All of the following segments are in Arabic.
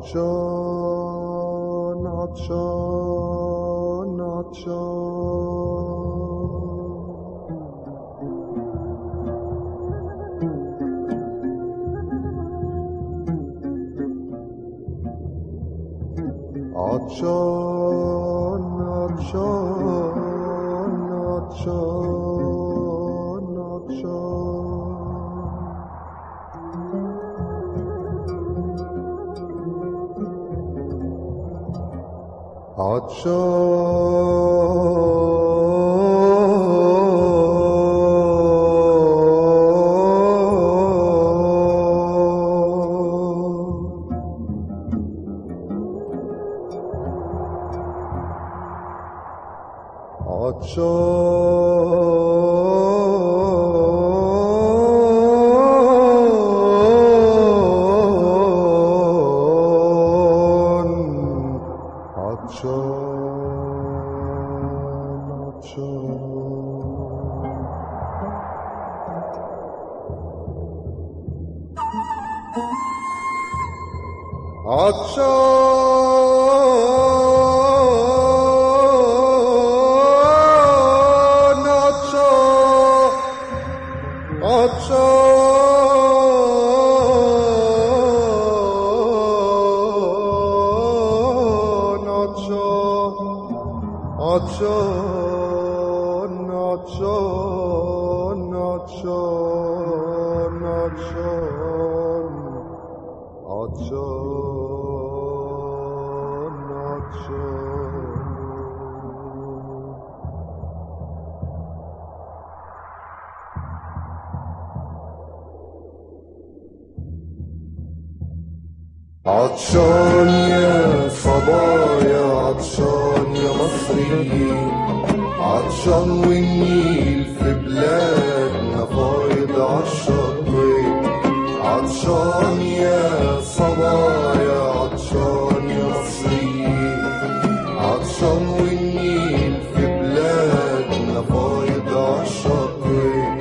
عطشان عطشان عطشان عطشان عطشان عطشان يا صبايا، عطشان يا مصريين، عطشان والنيل في بلادنا فايض عالشطين. عطشان يا صبايا، عطشان يا مصريين، عطشان والنيل في بلادنا فايض عالشطين.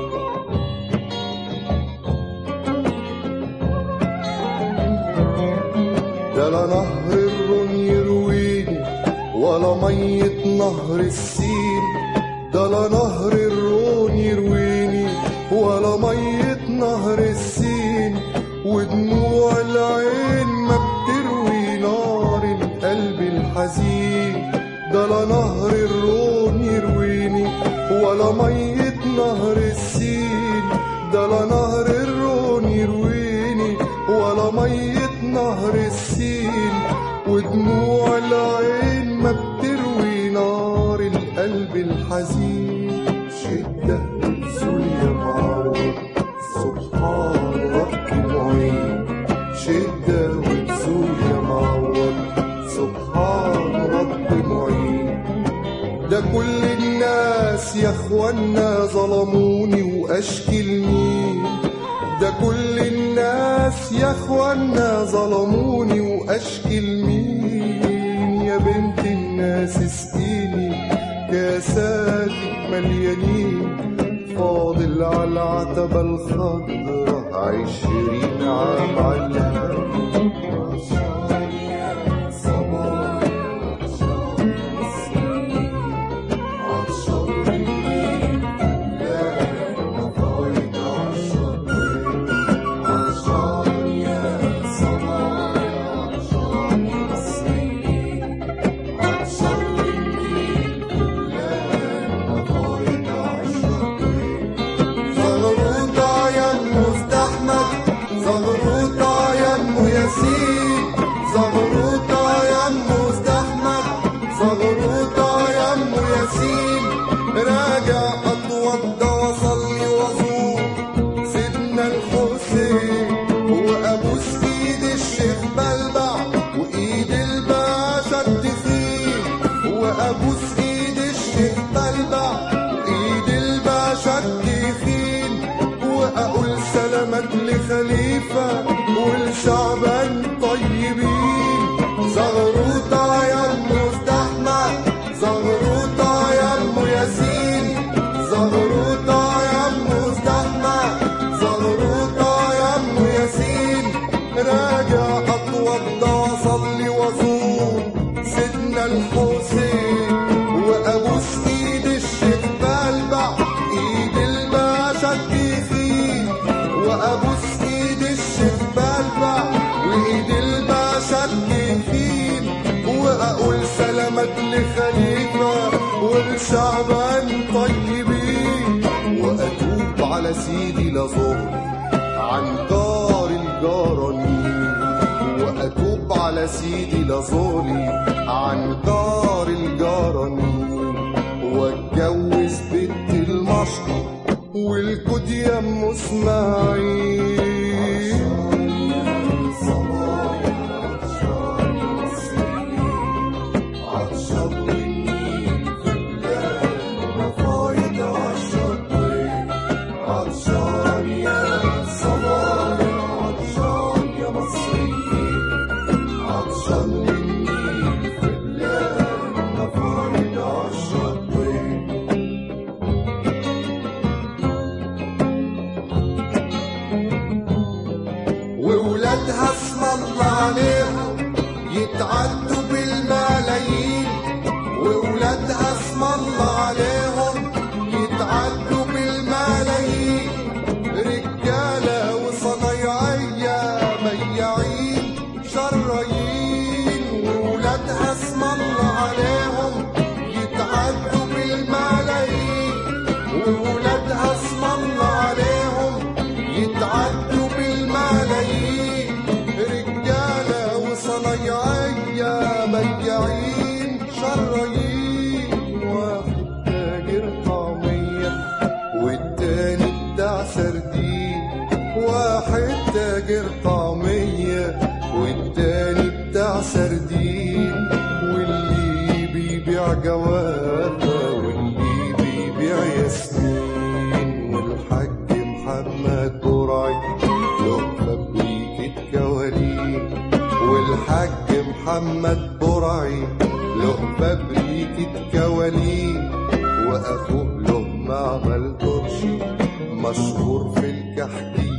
ده لا نهر الرون يرويني ولا مية نهر السين، ده لا نهر الرون يرويني ولا مية نهر السين، ودموع العين ما بتروي نار القلب الحزين. ده لا نهر الرون يرويني ولا مية نهر السين، ده لا نهر الرون يرويني ولا مية نهر السين، ودموع العين ما بتروي نار القلب الحزين. شدة ونزول يا معود سبحان رب المعين، شدة ونزول يا معود سبحان رب المعين. ده كل الناس يا اخوانا ظلموني واشكي لمين، ده كل الناس يا اخوانا ظلموني واشكي لمين. يا بنت الناس اسقيني كاساتك مليانين، فاضل على العتبة الخضرا 20 عام علها. خليفة والشعبان طيبين. زغروطة يا المزدحمة، زغروطة يا ام ياسين، زغروطة الحسين وابوس ايد الشيخ بلبع ايد الباشا التخين وابوس ايد الشيخ بلبع وايد الباشا التخين واقول سلامات لخليفه والشعبان طيبين واتوب على سيدي لظهري عن دار الجرانين واتوب على سيدي لظهري عن دار الجرانين واتجوز بنت المشطه والكود يا ام اسماعيل وولادها اسم الله عليهم يتعدوا بالملايين وولادها اسم الله عليهم يتعدوا بالملايين رجاله وصنايعيه بياعين شرايين وولادها اسم الله عليهم يتعدوا بالملايين وولادها اسم الله عليهم يتعدوا بالملايين رجاله وصنايعيه بياعين شرايين واحد تاجر طعميه والتاني بتاع سردين واحد تاجر طعميه والتاني بتاع سردين واللي بيبيع جوافه واللي بيبيع ياسمين والحاج محمد برعي له فبريكة كوالين والحاج محمد برعي له فبريكة كوالين واخوه له معمل ترشي مشهور في الكحكي